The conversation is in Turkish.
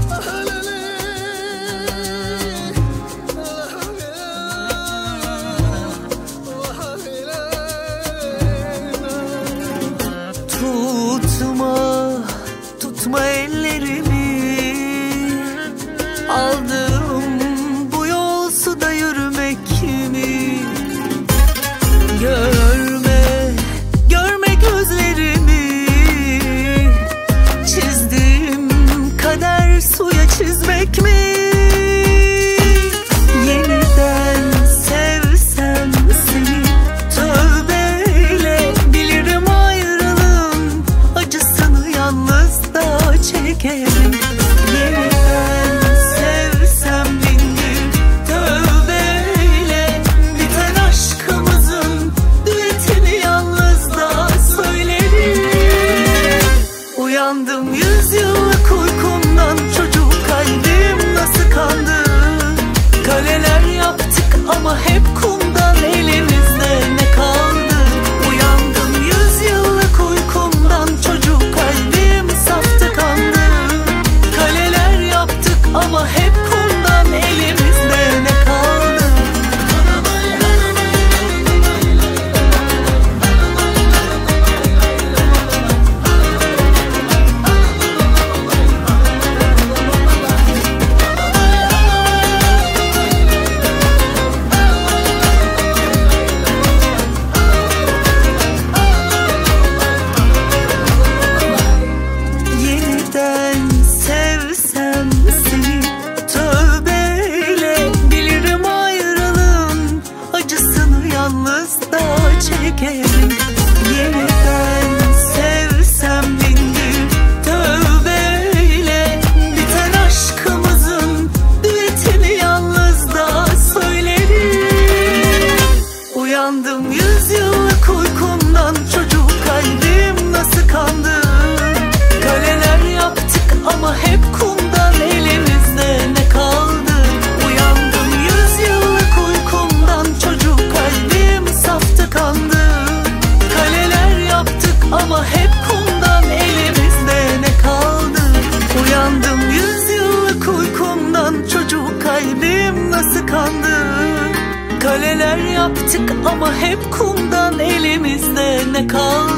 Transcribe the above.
Tutma ellerimi, aldım bu yol suda yürümek mi? Görme gözlerimi, çizdim kader suya çizmek mi? Yeniden sevsem seni, tövbeyle bilirim ayrılığın acısını yalnız da çekerim. Yeniden sevsem bindir, tövbeyle biten aşkımızın düetini yalnız da söylerim. Uyandım yüzyıllık uykumdan, çocuk kalbim nasıl kandı? Kaleler yaptık ama hep kumdan, elimizde ne kaldı? Uyandım yüzyıllık uykumdan, çocuk kalbim saftı kandı. Kaleler yaptık ama hep kumdan, elimizde ne kaldı? Yeniden sevsem seni, tövbeyle bilirim ayrılığın acısını yalnız da çekerim. Yeniden sevsem bindir, tövbeyle biten aşkımızın düetini yalnız da söylerim. Uyandım yüzyıllık uykumdan, çocuk kalbim nasıl kandı? Kaleler yaptık ama hep kumdan, elimizde ne kaldı? Uyandım yüzyıllık uykumdan, çocuk kalbim saftı kandı. Kaleler yaptık ama hep kumdan, elimizde ne kaldı? Uyandım yüzyıllık uykumdan, çocuk kalbim nasıl kandı? Kaleler yaptık ama hep kumdan, elimizde ne kaldı?